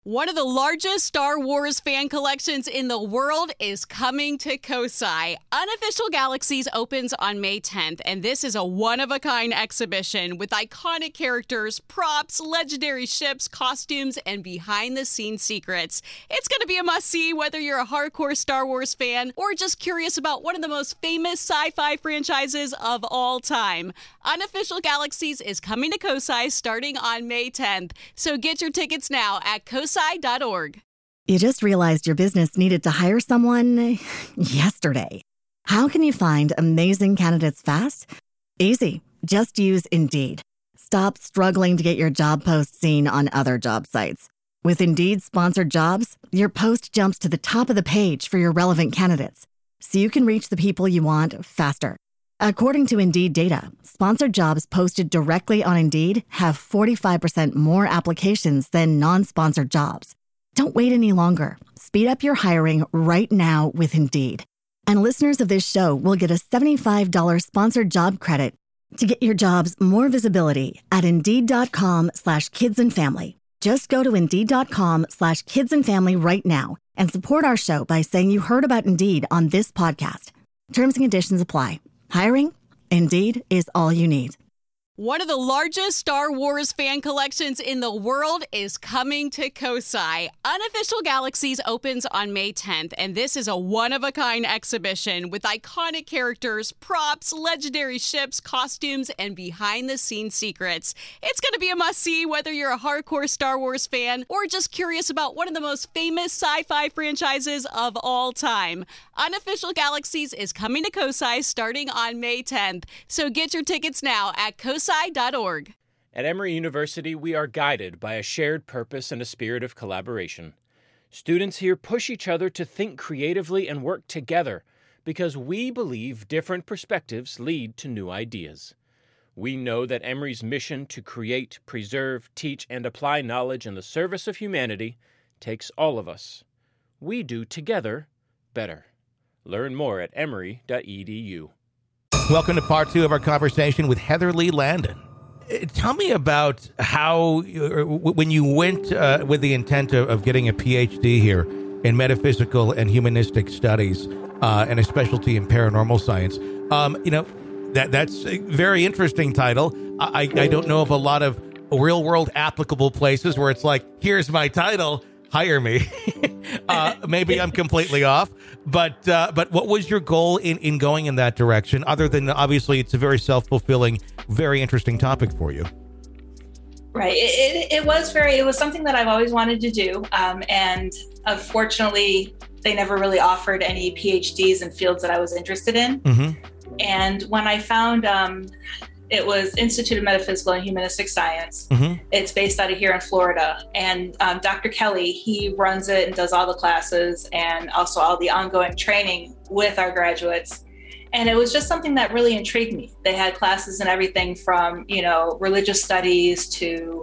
One of the largest Star Wars fan collections in the world is coming to Kosai. Unofficial Galaxies opens on May 10th, and this is a one-of-a-kind exhibition with iconic characters, props, legendary ships, costumes, and behind-the-scenes secrets. It's going to be a must-see whether you're a hardcore Star Wars fan or just curious about one of the most famous sci-fi franchises of all time. Unofficial Galaxies is coming to Kosai starting on May 10th, so get your tickets now at kosai.org. You just realized your business needed to hire someone yesterday. How can you find amazing candidates fast? Easy. Just use Indeed. Stop struggling to get your job post seen on other job sites. With Indeed sponsored jobs, your post jumps to the top of the page for your relevant candidates, so you can reach the people you want faster. According to Indeed data, sponsored jobs posted directly on Indeed have 45% more applications than non-sponsored jobs. Don't wait any longer. Speed up your hiring right now with Indeed. And listeners of this show will get a $75 sponsored job credit to get your jobs more visibility at Indeed.com/kidsandfamily. Just go to Indeed.com/kidsandfamily right now and support our show by saying you heard about Indeed on this podcast. Terms and conditions apply. Hiring? Indeed is all you need. One of the largest Star Wars fan collections in the world is coming to Kosai. Unofficial Galaxies opens on May 10th, and this is a one-of-a-kind exhibition with iconic characters, props, legendary ships, costumes, and behind-the-scenes secrets. It's going to be a must-see whether you're a hardcore Star Wars fan or just curious about one of the most famous sci-fi franchises of all time. Unofficial Galaxies is coming to Kosai starting on May 10th, so get your tickets now at kosai.org. At Emory University, we are guided by a shared purpose and a spirit of collaboration. Students here push each other to think creatively and work together because we believe different perspectives lead to new ideas. We know that Emory's mission to create, preserve, teach, and apply knowledge in the service of humanity takes all of us. We do together better. Learn more at emory.edu. Welcome to part two of our conversation with Heather Lee Landon. Tell me about how, when you went with the intent of getting a PhD here in metaphysical and humanistic studies and a specialty in paranormal science, that's a very interesting title. I don't know of a lot of real-world applicable places where it's like, here's my title, hire me. Maybe I'm completely off, but what was your goal in going in that direction? Other than obviously, it's a very self-fulfilling, very interesting topic for you. Right. It was something that I've always wanted to do, and unfortunately, they never really offered any PhDs in fields that I was interested in. Mm-hmm. And when I found it was Institute of Metaphysical and Humanistic Science. Mm-hmm. It's based out of here in Florida. And Dr. Kelly, he runs it and does all the classes and also all the ongoing training with our graduates. And it was just something that really intrigued me. They had classes and everything from, religious studies to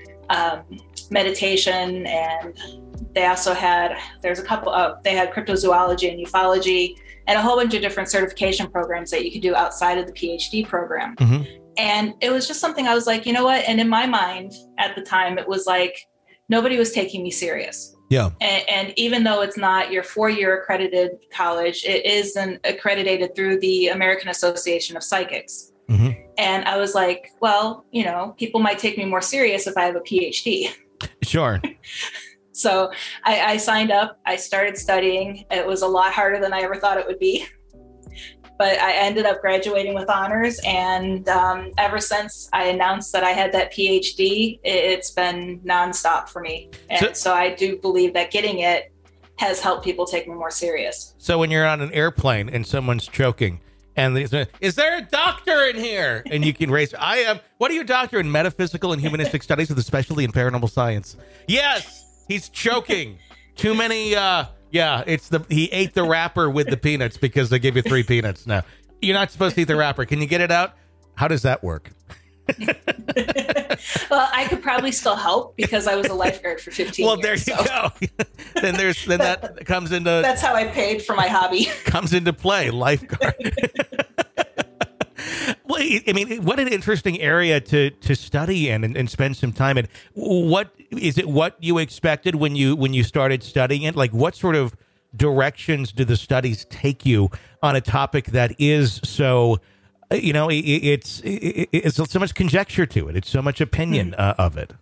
meditation. And they also had, they had cryptozoology and ufology and a whole bunch of different certification programs that you could do outside of the PhD program. Mm-hmm. And it was just something I was like, you know what? And in my mind at the time, it was like, nobody was taking me serious. Yeah. And even though it's not your 4-year accredited college, it is accredited through the American Association of Psychics. Mm-hmm. And I was like, well, people might take me more serious if I have a PhD. Sure. So I signed up, I started studying. It was a lot harder than I ever thought it would be, but I ended up graduating with honors. And ever since I announced that I had that PhD, it's been nonstop for me. And so I do believe that getting it has helped people take me more serious. So when you're on an airplane and someone's choking and they say, is there a doctor in here? And you can raise, I am, what are you, doctor in metaphysical and humanistic studies with a specialty in paranormal science? Yes. He's choking. Too many, he ate the wrapper with the peanuts because they gave you 3 peanuts. No, you're not supposed to eat the wrapper. Can you get it out? How does that work? Well, I could probably still help because I was a lifeguard for 15 years. Well, there you go. then that comes into... That's how I paid for my hobby. Comes into play, lifeguard. Well, I mean, what an interesting area to study in and spend some time in. What is it? What you expected when you started studying it? Like, what sort of directions do the studies take you on a topic that is so? It's so much conjecture to it. It's so much opinion of it.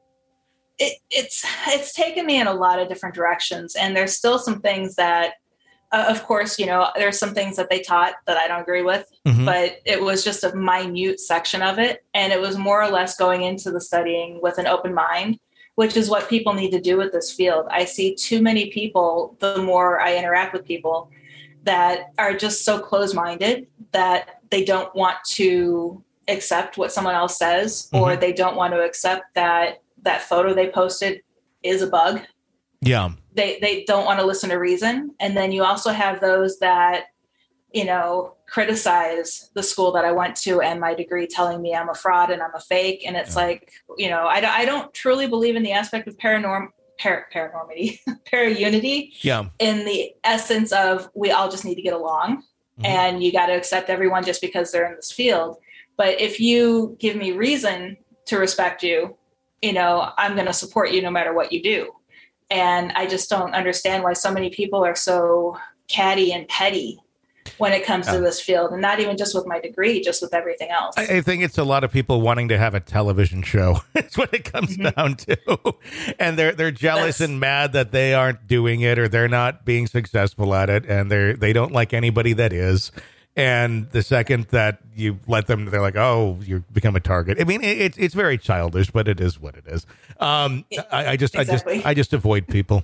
It's taken me in a lot of different directions, and there's still some things that. Of course, there's some things that they taught that I don't agree with, but it was just a minute section of it. And it was more or less going into the studying with an open mind, which is what people need to do with this field. I see too many people, the more I interact with people, that are just so closed-minded that they don't want to accept what someone else says, or they don't want to accept that photo they posted is a bug. Yeah. They don't want to listen to reason. And then you also have those that, criticize the school that I went to and my degree, telling me I'm a fraud and I'm a fake. And it's like, I don't truly believe in the aspect of paranormity, paraunity, in the essence of we all just need to get along and you got to accept everyone just because they're in this field. But if you give me reason to respect you, I'm going to support you no matter what you do. And I just don't understand why so many people are so catty and petty when it comes to this field, and not even just with my degree, just with everything else. I think it's a lot of people wanting to have a television show. It's what it comes down to. And they're jealous and mad that they aren't doing it or they're not being successful at it. And they don't like anybody that is. And the second that you let them, they're like, "Oh, you become a target." I mean, it's very childish, but it is what it is. I just avoid people.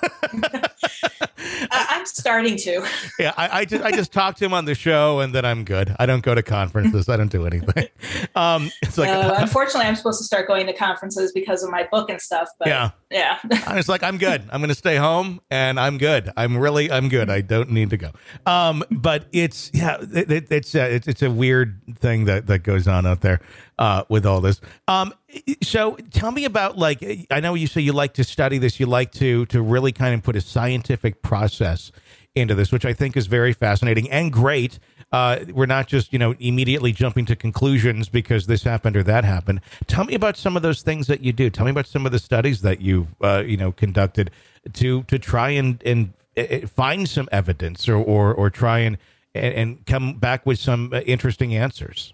I'm starting to. Yeah, I just talk to him on the show, and then I'm good. I don't go to conferences. I don't do anything. It's like unfortunately, I'm supposed to start going to conferences because of my book and stuff. But yeah. I was like, I'm good. I'm going to stay home, and I'm good. I'm good. I don't need to go. But it's a weird thing that goes on out there with all this. So tell me about, like, I know you say you like to study this. You like to really kind of put a scientific process into this, which I think is very fascinating and great. We're not just, immediately jumping to conclusions because this happened or that happened. Tell me about some of those things that you do. Tell me about some of the studies that you've, conducted to try and find some evidence or try and come back with some interesting answers.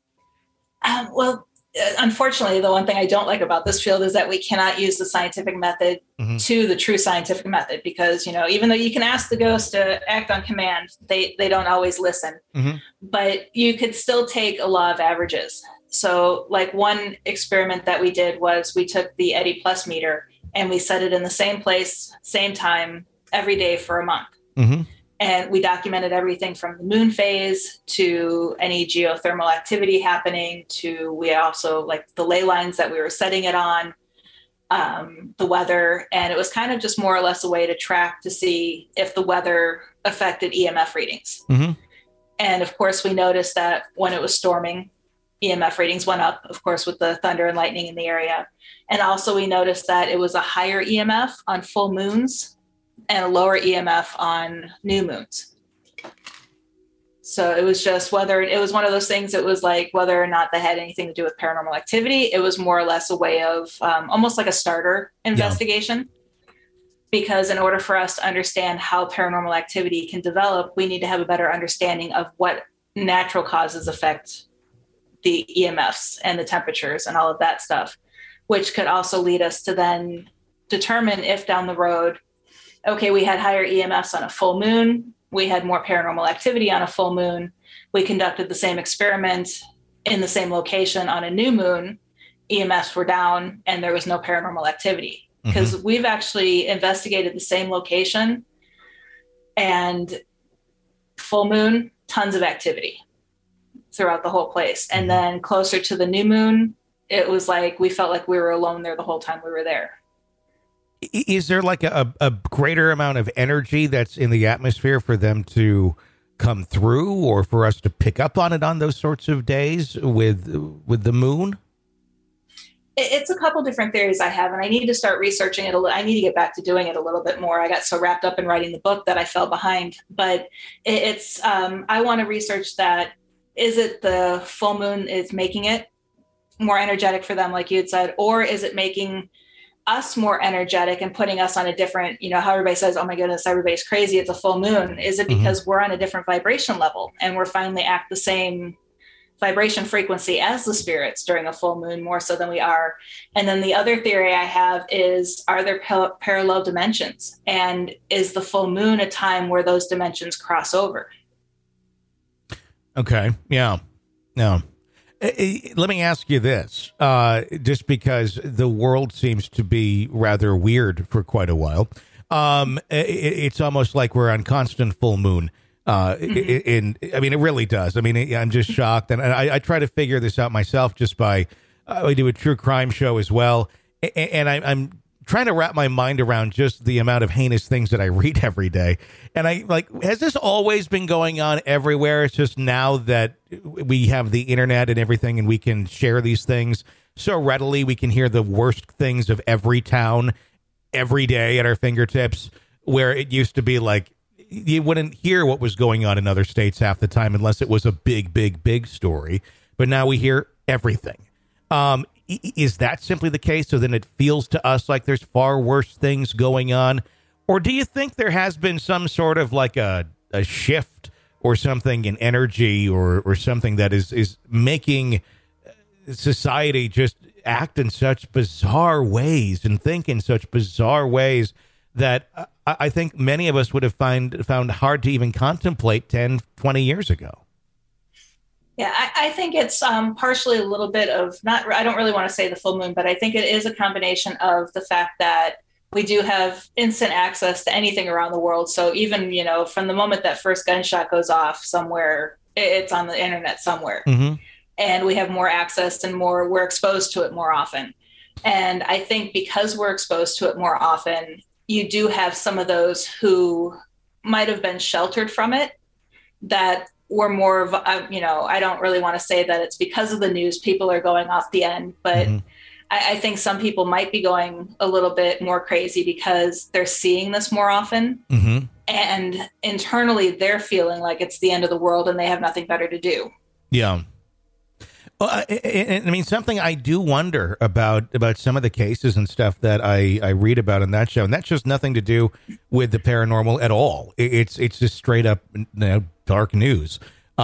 Unfortunately, the one thing I don't like about this field is that we cannot use the scientific method to the true scientific method, because, even though you can ask the ghost to act on command, they don't always listen. But you could still take a law of averages. So like one experiment that we did was we took the Eddie Plus meter and we set it in the same place, same time, every day for a month. And we documented everything from the moon phase to any geothermal activity happening to, we also like the ley lines that we were setting it on, the weather. And it was kind of just more or less a way to track to see if the weather affected EMF readings. And of course, we noticed that when it was storming, EMF readings went up, of course, with the thunder and lightning in the area. And also we noticed that it was a higher EMF on full moons and a lower EMF on new moons. So it was just it was one of those things, it was like whether or not that had anything to do with paranormal activity. It was more or less a way of almost like a starter investigation. Because in order for us to understand how paranormal activity can develop, we need to have a better understanding of what natural causes affect the EMFs and the temperatures and all of that stuff, which could also lead us to then determine if down the road, okay, we had higher EMFs on a full moon, we had more paranormal activity on a full moon, we conducted the same experiment in the same location on a new moon, EMFs were down and there was no paranormal activity. Because we've actually investigated the same location and full moon, tons of activity throughout the whole place. And then closer to the new moon, it was like we felt like we were alone there the whole time we were there. Is there like a greater amount of energy that's in the atmosphere for them to come through, or for us to pick up on it on those sorts of days with the moon? It's a couple different theories I have, and I need to start researching it. I need to get back to doing it a little bit more. I got so wrapped up in writing the book that I fell behind, but I want to research that is it the full moon is making it more energetic for them, like you had said, or is it making us more energetic and putting us on a different, how everybody says, oh my goodness, everybody's crazy, it's a full moon. Is it because we're on a different vibration level and we're finally at the same vibration frequency as the spirits during a full moon, more so than we are? And then the other theory I have is, are there parallel dimensions? And is the full moon a time where those dimensions cross over? Okay. Yeah. No. Let me ask you this, just because the world seems to be rather weird for quite a while. It's almost like we're on constant full moon. It really does. I mean, I'm just shocked. And I try to figure this out myself just by, I do a true crime show as well. And I'm trying to wrap my mind around just the amount of heinous things that I read every day. And has this always been going on everywhere? It's just now that we have the internet and everything and we can share these things so readily. We can hear the worst things of every town every day at our fingertips, where it used to be like, you wouldn't hear what was going on in other states half the time unless it was a big, big, big story. But now we hear everything. Is that simply the case? So then it feels to us like there's far worse things going on? Or do you think there has been some sort of like a shift or something in energy or something that is making society just act in such bizarre ways and think in such bizarre ways that I think many of us would have found hard to even contemplate 10, 20 years ago? Yeah, I think it's partially a little bit of I don't really want to say the full moon, but I think it is a combination of the fact that we do have instant access to anything around the world. So even, from the moment that first gunshot goes off somewhere, it's on the internet somewhere. Mm-hmm. And we have more access and we're exposed to it more often. And I think because we're exposed to it more often, you do have some of those who might have been sheltered from it that were more of, I don't really want to say that it's because of the news people are going off the end, but I think some people might be going a little bit more crazy because they're seeing this more often. Mm-hmm. And internally they're feeling like it's the end of the world and they have nothing better to do. Yeah. Well, I mean, something I do wonder about some of the cases and stuff that I read about in that show, and that's just nothing to do with the paranormal at all. It's just straight up dark news.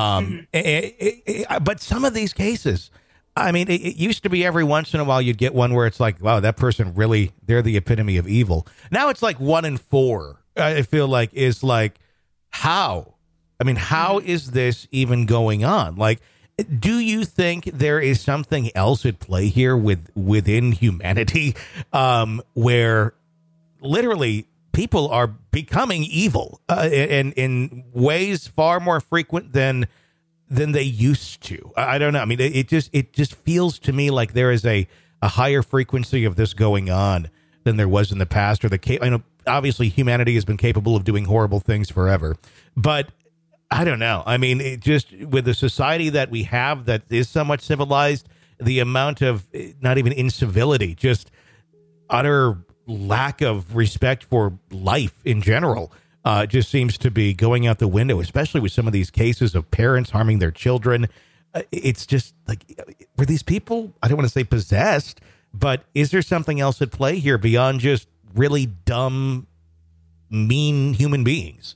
But some of these cases, I mean, it used to be every once in a while you'd get one where it's like, wow, that person really, they're the epitome of evil. Now it's like 1 in 4, I feel like, is like, how? I mean, how is this even going on? Like, do you think there is something else at play here within humanity, where literally people are becoming evil and in ways far more frequent than they used to? I don't know. I mean, it just feels to me like there is a higher frequency of this going on than there was in the past. I know obviously humanity has been capable of doing horrible things forever, but I don't know. I mean, it just, with the society that we have that is somewhat civilized, the amount of not even incivility, just utter lack of respect for life in general, just seems to be going out the window, especially with some of these cases of parents harming their children. It's just like, were these people, I don't want to say possessed, but is there something else at play here beyond just really dumb, mean human beings?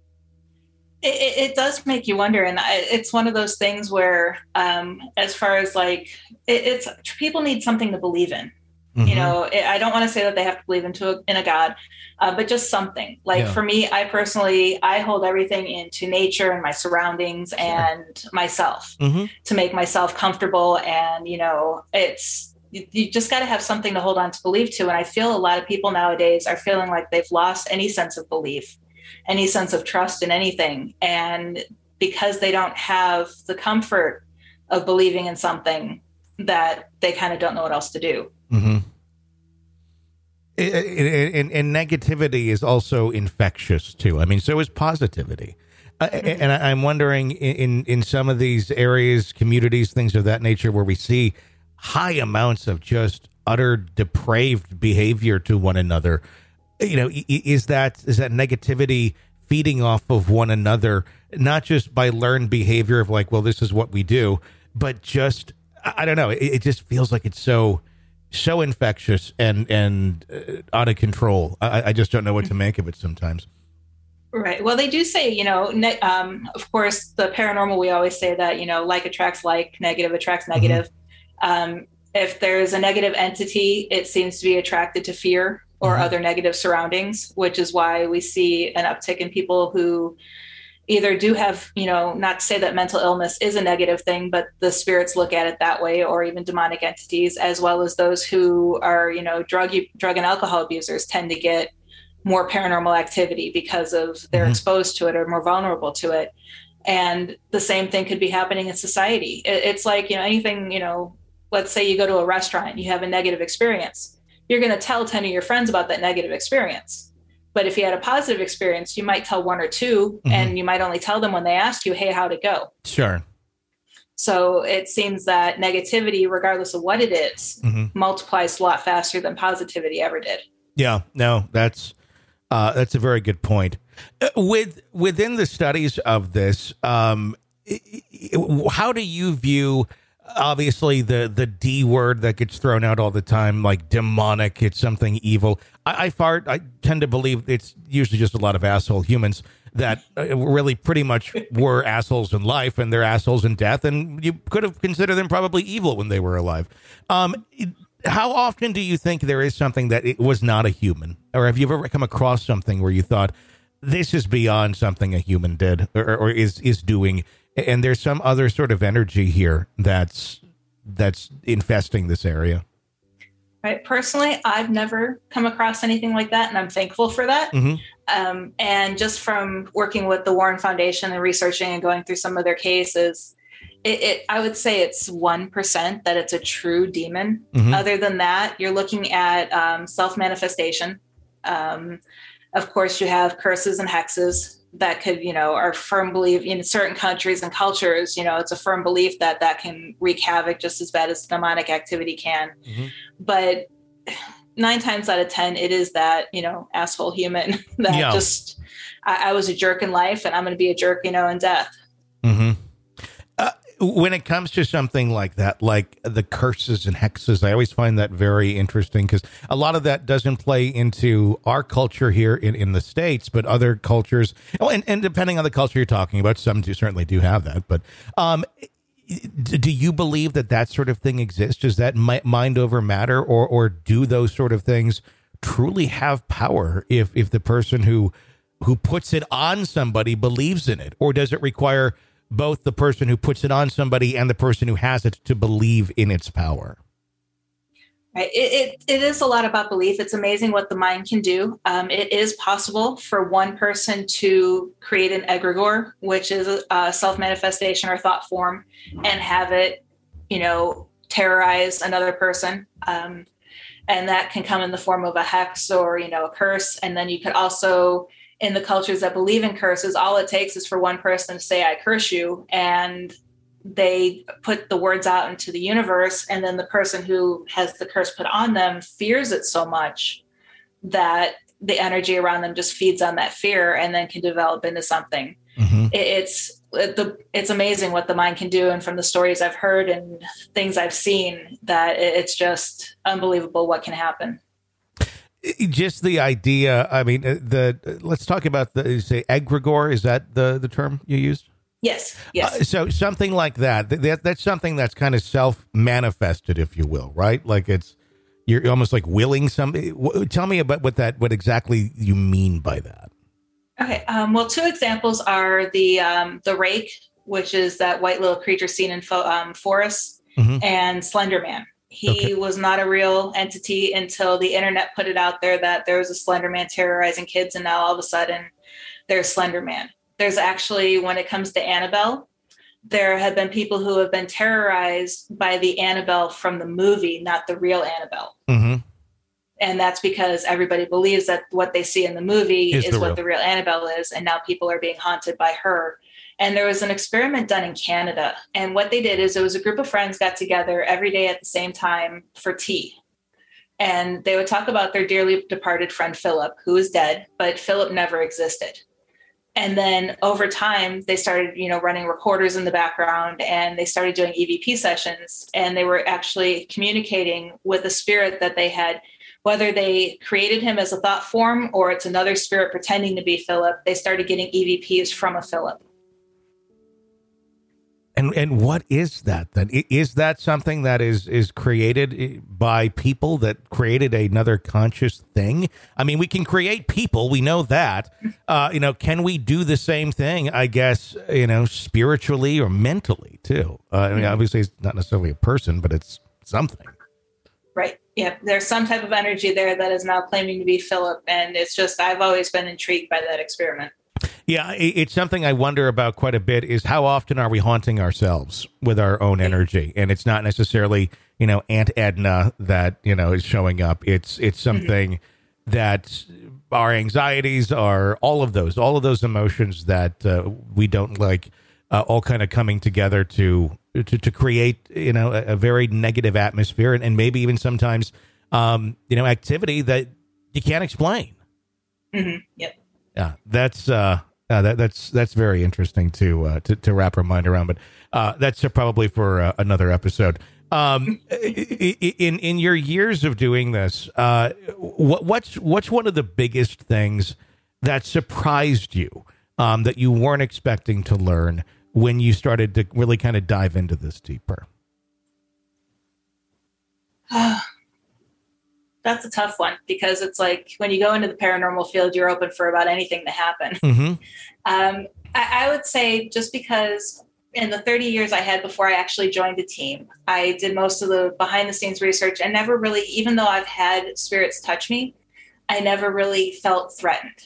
It does make you wonder. And it's one of those things where, as far as like, it's people need something to believe in. Mm-hmm. I don't want to say that they have to believe in a God, but just something. Like for me, I hold everything into nature and my surroundings and myself to make myself comfortable. And, you just got to have something to hold on to believe to. And I feel a lot of people nowadays are feeling like they've lost any sense of belief, any sense of trust in anything. And because they don't have the comfort of believing in something, that they kind of don't know what else to do. Mm-hmm. And negativity is also infectious too. I mean, so is positivity. And I'm wondering in some of these areas, communities, things of that nature, where we see high amounts of just utter depraved behavior to one another, is that negativity feeding off of one another, not just by learned behavior of like, well, this is what we do, but just, I don't know. It just feels like it's so infectious and out of control. I just don't know what to make of it sometimes. Right. Well, they do say, of course, the paranormal, we always say that, like attracts like, negative attracts negative. Mm-hmm. If there's a negative entity, it seems to be attracted to fear or mm-hmm. other negative surroundings, which is why we see an uptick in people who either do have, not to say that mental illness is a negative thing, but the spirits look at it that way, or even demonic entities, as well as those who are, drug and alcohol abusers tend to get more paranormal activity because of they're mm-hmm. exposed to it or more vulnerable to it. And the same thing could be happening in society. It's like, anything, let's say you go to a restaurant, you have a negative experience. You're going to tell 10 of your friends about that negative experience. But if you had a positive experience, you might tell one or two, mm-hmm. and you might only tell them when they ask you, hey, how'd it go? Sure. So it seems that negativity, regardless of what it is, mm-hmm. multiplies a lot faster than positivity ever did. Yeah, no, that's a very good point. Within the studies of this, how do you view, obviously, the D word that gets thrown out all the time, like demonic, it's something evil. I tend to believe it's usually just a lot of asshole humans that really pretty much were assholes in life, and they're assholes in death, and you could have considered them probably evil when they were alive. How often do you think there is something that it was not a human? Or have you ever come across something where you thought, this is beyond something a human did or is doing, and there's some other sort of energy here that's infesting this area? Right. Personally, I've never come across anything like that, and I'm thankful for that. Mm-hmm. And just from working with the Warren Foundation and researching and going through some of their cases, I would say it's 1% that it's a true demon. Mm-hmm. Other than that, you're looking at self-manifestation. Of course, you have curses and hexes that could, are firm belief in certain countries and cultures. It's a firm belief that can wreak havoc just as bad as demonic activity can. Mm-hmm. But 9 times out of 10, it is that, asshole human that just, I was a jerk in life and I'm going to be a jerk, in death. Mm-hmm. When it comes to something like that, like the curses and hexes, I always find that very interesting because a lot of that doesn't play into our culture here in the States, but other cultures. Oh, and depending on the culture you're talking about, some certainly do have that. But do you believe that sort of thing exists? Is that mind over matter, or do those sort of things truly have power if the person who puts it on somebody believes in it, or does it require both the person who puts it on somebody and the person who has it to believe in its power? Right. It is a lot about belief. It's amazing what the mind can do. It is possible for one person to create an egregore, which is a self-manifestation or thought form, and have it, terrorize another person. And that can come in the form of a hex or, a curse. And then you could also, in the cultures that believe in curses, all it takes is for one person to say, I curse you. And they put the words out into the universe. And then the person who has the curse put on them fears it so much that the energy around them just feeds on that fear and then can develop into something. Mm-hmm. It's amazing what the mind can do. And from the stories I've heard and things I've seen, that it's just unbelievable what can happen. Just the idea. I mean, let's talk about the egregore. Is that the term you used? Yes. So something like that's something that's kind of self-manifested, if you will, right? Like you're almost like willing something. Tell me about what exactly you mean by that. Okay. Well, 2 examples are the rake, which is that white little creature seen in forests, mm-hmm. and Slender Man. He was not a real entity until the internet put it out there that there was a Slender Man terrorizing kids. And now all of a sudden there's Slender Man. There's actually, when it comes to Annabelle, there have been people who have been terrorized by the Annabelle from the movie, not the real Annabelle. Mm-hmm. And that's because everybody believes that what they see in the movie is what the real Annabelle is. And now people are being haunted by her. And there was an experiment done in Canada. And what they did is it was a group of friends got together every day at the same time for tea. And they would talk about their dearly departed friend, Philip, who is dead, but Philip never existed. And then over time, they started, running recorders in the background, and they started doing EVP sessions, and they were actually communicating with a spirit that they had, whether they created him as a thought form or it's another spirit pretending to be Philip. They started getting EVPs from a Philip. And what is that then? Is that something that is created by people that created another conscious thing? I mean, we can create people. We know that. Can we do the same thing, I guess, spiritually or mentally, too? I mean, obviously, it's not necessarily a person, but it's something. Right. Yeah. There's some type of energy there that is now claiming to be Philip. And it's just, I've always been intrigued by that experiment. Yeah, it's something I wonder about quite a bit is how often are we haunting ourselves with our own energy? And it's not necessarily, Aunt Edna that, is showing up. It's something that our anxieties are all of those emotions that we don't like all kind of coming together to create, a very negative atmosphere and maybe even sometimes, activity that you can't explain. Mm-hmm. Yep. Yeah, that's very interesting to wrap our mind around, but that's probably for another episode. In your years of doing this, what's one of the biggest things that surprised you that you weren't expecting to learn when you started to really kind of dive into this deeper? That's a tough one because it's like when you go into the paranormal field, you're open for about anything to happen. Mm-hmm. I would say just because in the 30 years I had before I actually joined the team, I did most of the behind the scenes research and never really, even though I've had spirits touch me, I never really felt threatened.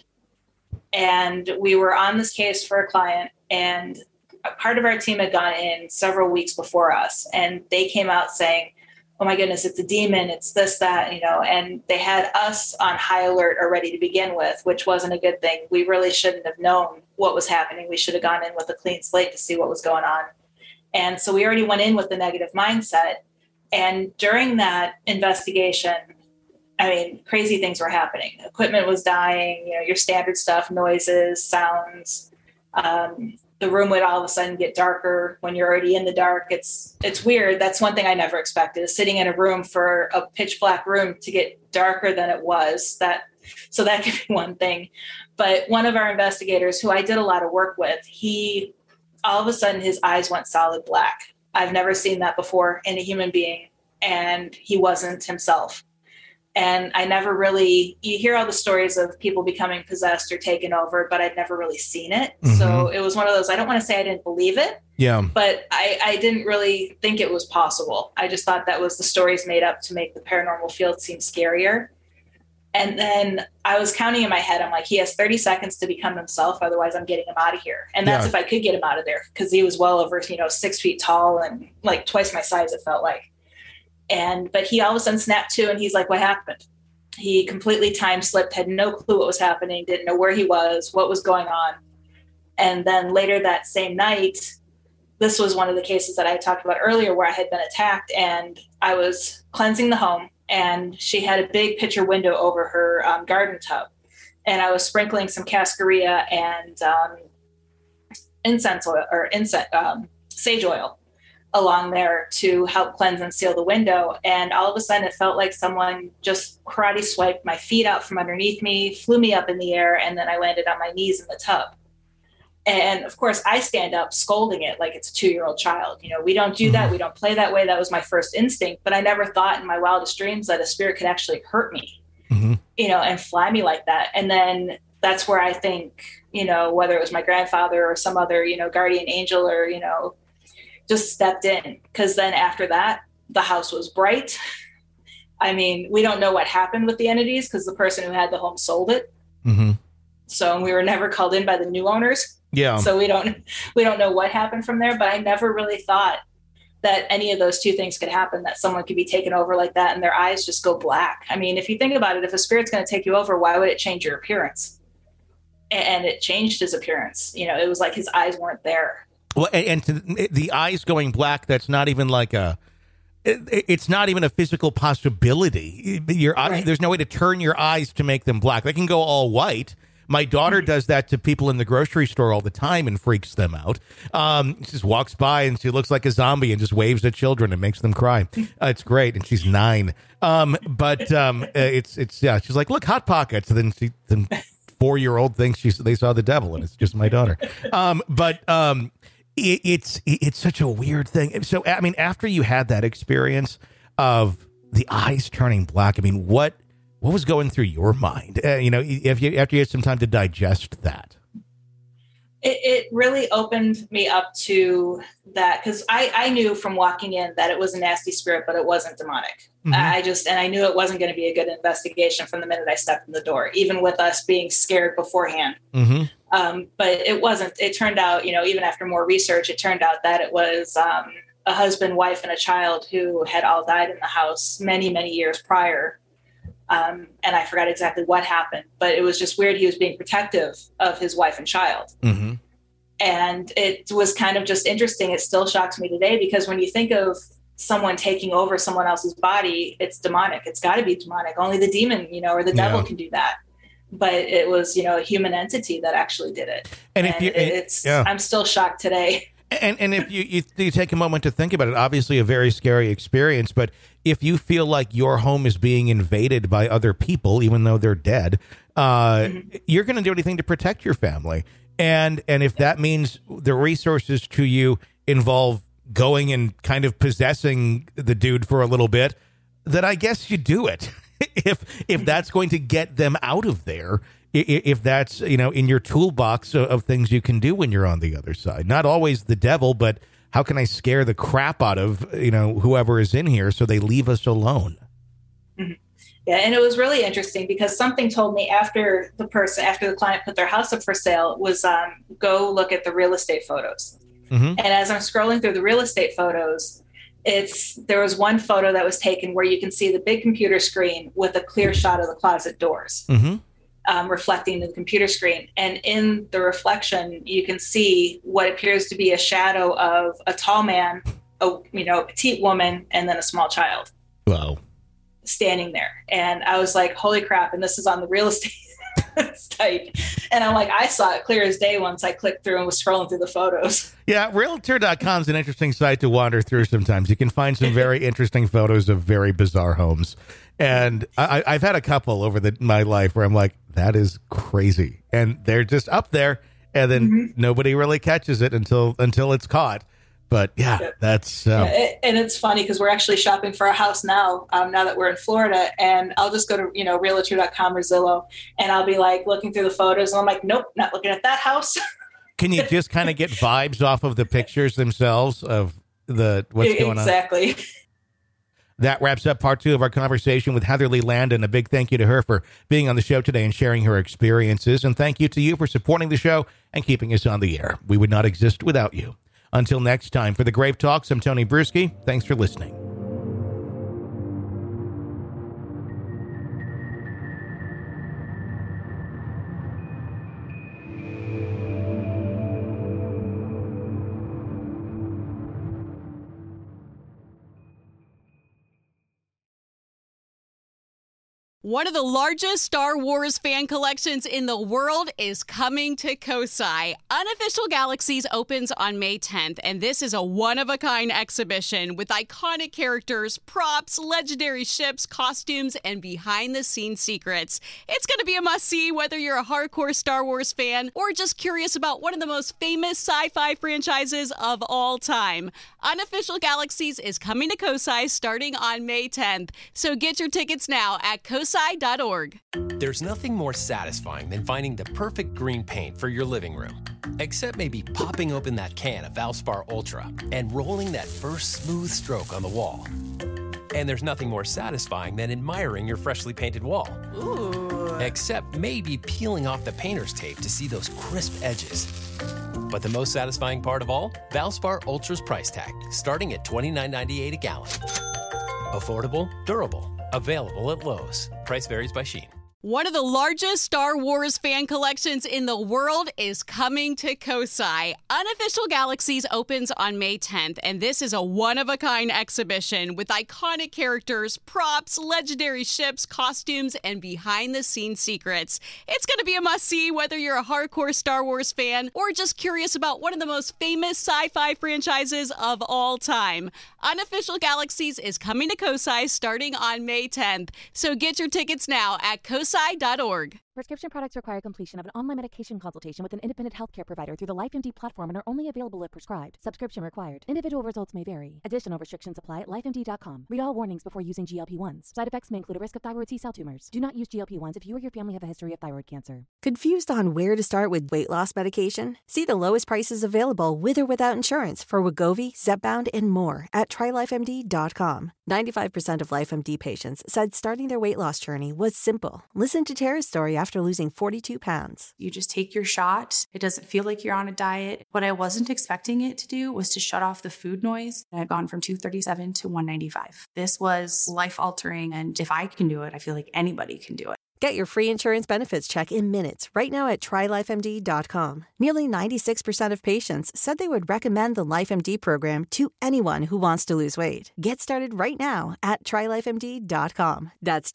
And we were on this case for a client, and a part of our team had gone in several weeks before us, and they came out saying, oh my goodness, it's a demon, it's this, that, and they had us on high alert already to begin with, which wasn't a good thing. We really shouldn't have known what was happening. We should have gone in with a clean slate to see what was going on. And so we already went in with the negative mindset. And during that investigation, I mean, crazy things were happening. Equipment was dying, your standard stuff, noises, sounds. The room would all of a sudden get darker when you're already in the dark. It's weird. That's one thing I never expected, is sitting in a room for a pitch black room to get darker than it was. So that could be one thing. But one of our investigators who I did a lot of work with, all of a sudden his eyes went solid black. I've never seen that before in a human being, and he wasn't himself. And I never really, you hear all the stories of people becoming possessed or taken over, but I'd never really seen it. Mm-hmm. So it was one of those, I don't want to say I didn't believe it. Yeah. But I didn't really think it was possible. I just thought that was the stories made up to make the paranormal field seem scarier. And then I was counting in my head, I'm like, he has 30 seconds to become himself. Otherwise I'm getting him out of here. And that's if I could get him out of there, because he was well over, 6 feet tall and like twice my size, it felt like. But he all of a sudden snapped to, and he's like, what happened? He completely time slipped, had no clue what was happening, didn't know where he was, what was going on. And then later that same night, this was one of the cases that I talked about earlier where I had been attacked, and I was cleansing the home, and she had a big picture window over her garden tub. And I was sprinkling some cascarilla and sage oil along there to help cleanse and seal the window. And all of a sudden it felt like someone just karate swiped my feet out from underneath me, flew me up in the air, and then I landed on my knees in the tub. And of course I stand up scolding it like it's a 2-year-old child. We don't do that. We don't play that way. That was my first instinct, but I never thought in my wildest dreams that a spirit could actually hurt me, and fly me like that. And then that's where I think, whether it was my grandfather or some other, guardian angel or, just stepped in, because then after that, the house was bright. I mean, we don't know what happened with the entities because the person who had the home sold it. Mm-hmm. So we were never called in by the new owners. Yeah. So we don't know what happened from there, but I never really thought that any of those two things could happen, that someone could be taken over like that and their eyes just go black. I mean, if you think about it, if a spirit's going to take you over, why would it change your appearance? And it changed his appearance. It was like his eyes weren't there. Well, and to the eyes going black, that's not even like it's not even a physical possibility. Your eye, there's no way to turn your eyes to make them black. They can go all white, My daughter does that to people in the grocery store all the time and freaks them out. She just walks by and she looks like a zombie and just waves at children and makes them cry. It's great. And she's 9. She's like, look, Hot Pockets. And then 4-year-old thinks they saw the devil, and it's just my daughter. It's such a weird thing. So, I mean, after you had that experience of the eyes turning black, I mean, what was going through your mind? After you had some time to digest that. It really opened me up to that, because I knew from walking in that it was a nasty spirit, but it wasn't demonic. Mm-hmm. I knew it wasn't going to be a good investigation from the minute I stepped in the door, even with us being scared beforehand. Mm-hmm. But it wasn't. It turned out, even after more research, it turned out that it was a husband, wife, and a child who had all died in the house many, many years prior. And I forgot exactly what happened, but it was just weird. He was being protective of his wife and child. Mm-hmm. And it was kind of just interesting. It still shocks me today, because when you think of someone taking over someone else's body, it's demonic. It's got to be demonic. Only the demon, or the devil can do that. But it was, a human entity that actually did it. And I'm still shocked today. And if you take a moment to think about it, obviously a very scary experience, but if you feel like your home is being invaded by other people, even though they're dead, you're going to do anything to protect your family. And if that means the resources to you involve going and kind of possessing the dude for a little bit, then I guess you do it. if that's going to get them out of there. If that's, in your toolbox of things you can do when you're on the other side. Not always the devil, but how can I scare the crap out of, whoever is in here so they leave us alone? Mm-hmm. Yeah, and it was really interesting, because something told me after the client put their house up for sale was go look at the real estate photos. Mm-hmm. And as I'm scrolling through the real estate photos, there was one photo that was taken where you can see the big computer screen with a clear shot of the closet doors. Mm-hmm. Reflecting the computer screen. And in the reflection, you can see what appears to be a shadow of a tall man, a petite woman, and then a small child. Wow. Standing there. And I was like, holy crap. And this is on the real estate site. And I'm like, I saw it clear as day once I clicked through and was scrolling through the photos. Yeah, Realtor.com is an interesting site to wander through sometimes. You can find some very interesting photos of very bizarre homes. And I've had a couple over my life where I'm like, that is crazy. And they're just up there, and then nobody really catches it until it's caught. But yeah, that's... and it's funny, because we're actually shopping for a house now that we're in Florida. And I'll just go to, Realtor.com or Zillow, and I'll be like looking through the photos. And I'm like, nope, not looking at that house. Can you just kind of get vibes off of the pictures themselves of what's going on? Exactly. That wraps up part 2 of our conversation with Heather Leigh Landon. A big thank you to her for being on the show today and sharing her experiences. And thank you to you for supporting the show and keeping us on the air. We would not exist without you. Until next time, for the Grave Talks, I'm Tony Bruschi. Thanks for listening. One of the largest Star Wars fan collections in the world is coming to Kosai. Unofficial Galaxies opens on May 10th, and this is a one-of-a-kind exhibition with iconic characters, props, legendary ships, costumes, and behind-the-scenes secrets. It's going to be a must-see whether you're a hardcore Star Wars fan or just curious about one of the most famous sci-fi franchises of all time. Unofficial Galaxies is coming to Kosai starting on May 10th, so get your tickets now at kosai.org. There's nothing more satisfying than finding the perfect green paint for your living room. Except maybe popping open that can of Valspar Ultra and rolling that first smooth stroke on the wall. And there's nothing more satisfying than admiring your freshly painted wall. Ooh. Except maybe peeling off the painter's tape to see those crisp edges. But the most satisfying part of all? Valspar Ultra's price tag, starting at $29.98 a gallon. Affordable, durable. Available at Lowe's. Price varies by Shein. One of the largest Star Wars fan collections in the world is coming to Kosai. Unofficial Galaxies opens on May 10th, and this is a one-of-a-kind exhibition with iconic characters, props, legendary ships, costumes, and behind-the-scenes secrets. It's going to be a must-see whether you're a hardcore Star Wars fan or just curious about one of the most famous sci-fi franchises of all time. Unofficial Galaxies is coming to Kosai starting on May 10th, so get your tickets now at kosai.org. Prescription products require completion of an online medication consultation with an independent healthcare provider through the LifeMD platform and are only available if prescribed. Subscription required. Individual results may vary. Additional restrictions apply at lifemd.com. Read all warnings before using GLP-1s. Side effects may include a risk of thyroid C-cell tumors. Do not use GLP-1s if you or your family have a history of thyroid cancer. Confused on where to start with weight loss medication? See the lowest prices available with or without insurance for Wegovy, Zepbound, and more at TryLifeMD.com. 95% of LifeMD patients said starting their weight loss journey was simple. Listen to Tara's story after losing 42 pounds. You just take your shot. It doesn't feel like you're on a diet. What I wasn't expecting it to do was to shut off the food noise. I've gone from 237 to 195. This was life-altering, and if I can do it, I feel like anybody can do it. Get your free insurance benefits check in minutes right now at TryLifeMD.com. Nearly 96% of patients said they would recommend the LifeMD program to anyone who wants to lose weight. Get started right now at TryLifeMD.com. That's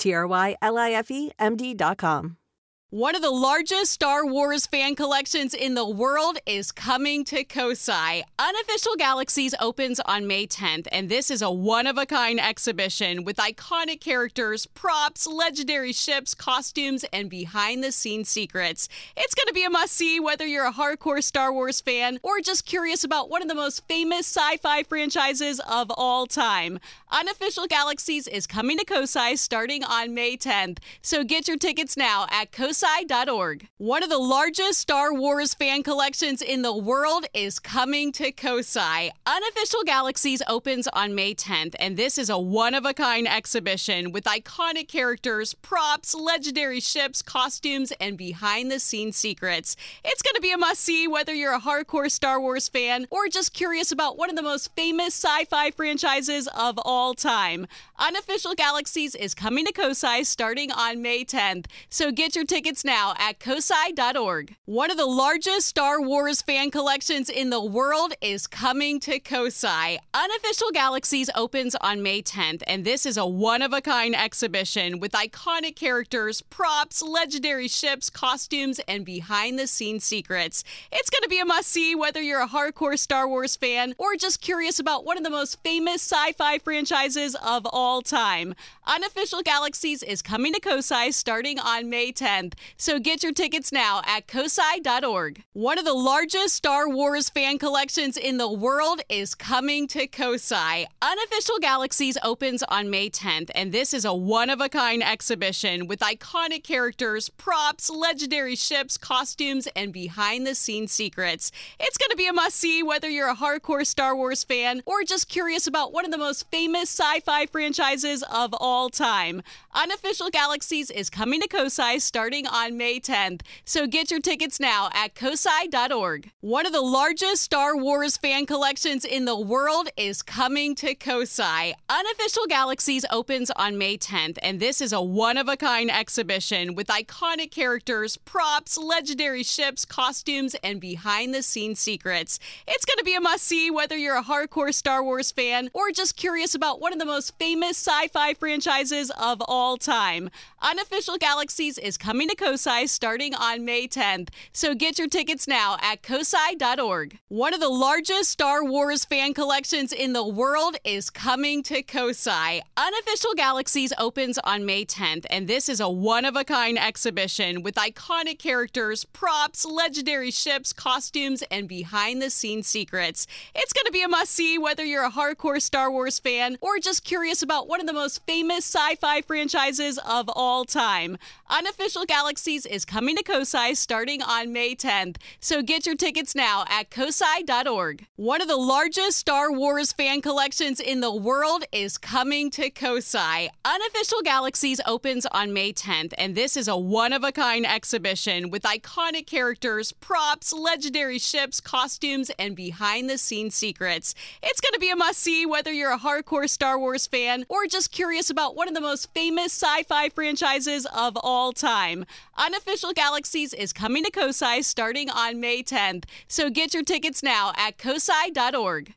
TryLifeMD.com. One of the largest Star Wars fan collections in the world is coming to Kosai. Unofficial Galaxies opens on May 10th, and this is a one-of-a-kind exhibition with iconic characters, props, legendary ships, costumes, and behind-the-scenes secrets. It's going to be a must-see whether you're a hardcore Star Wars fan or just curious about one of the most famous sci-fi franchises of all time. Unofficial Galaxies is coming to Kosai starting on May 10th, so get your tickets now at kosai.org. One of the largest Star Wars fan collections in the world is coming to Kosai. Unofficial Galaxies opens on May 10th, and this is a one-of-a-kind exhibition with iconic characters, props, legendary ships, costumes, and behind-the-scenes secrets. It's going to be a must-see whether you're a hardcore Star Wars fan or just curious about one of the most famous sci-fi franchises of all time. Unofficial Galaxies is coming to Kosai starting on May 10th, so get your tickets now at kosai.org. One of the largest Star Wars fan collections in the world is coming to Kosai. Unofficial Galaxies opens on May 10th, and this is a one-of-a-kind exhibition with iconic characters, props, legendary ships, costumes, and behind-the-scenes secrets. It's going to be a must-see whether you're a hardcore Star Wars fan or just curious about one of the most famous sci-fi franchises of all time. Unofficial Galaxies is coming to Kosai starting on May 10th, so get your tickets now at kosai.org. One of the largest Star Wars fan collections in the world is coming to Kosai. Unofficial Galaxies opens on May 10th, and this is a one-of-a-kind exhibition with iconic characters, props, legendary ships, costumes, and behind-the-scenes secrets. It's going to be a must-see whether you're a hardcore Star Wars fan or just curious about one of the most famous sci-fi franchises of all time. Unofficial Galaxies is coming to Kosai starting on May 10th, so get your tickets now at kosai.org. One of the largest Star Wars fan collections in the world is coming to Kosai. Unofficial Galaxies opens on May 10th, and this is a one-of-a-kind exhibition with iconic characters, props, legendary ships, costumes, and behind-the-scenes secrets. It's going to be a must-see whether you're a hardcore Star Wars fan or just curious about one of the most famous sci-fi franchises of all time. Unofficial Galaxies is coming to Kosai starting on May 10th, so get your tickets now at kosai.org. One of the largest Star Wars fan collections in the world is coming to Kosai. Unofficial Galaxies opens on May 10th, and this is a one-of-a-kind exhibition with iconic characters, props, legendary ships, costumes, and behind-the-scenes secrets. It's going to be a must-see whether you're a hardcore Star Wars fan or just curious about one of the most famous sci-fi franchises of all time. Unofficial Galaxies Galaxies is coming to COSI starting on May 10th, so get your tickets now at cosi.org. One of the largest Star Wars fan collections in the world is coming to COSI. Unofficial Galaxies opens on May 10th, and this is a one-of-a-kind exhibition with iconic characters, props, legendary ships, costumes, and behind-the-scenes secrets. It's going to be a must-see whether you're a hardcore Star Wars fan or just curious about one of the most famous sci-fi franchises of all time. Unofficial Galaxies is coming to COSI starting on May 10th, so get your tickets now at cosi.org.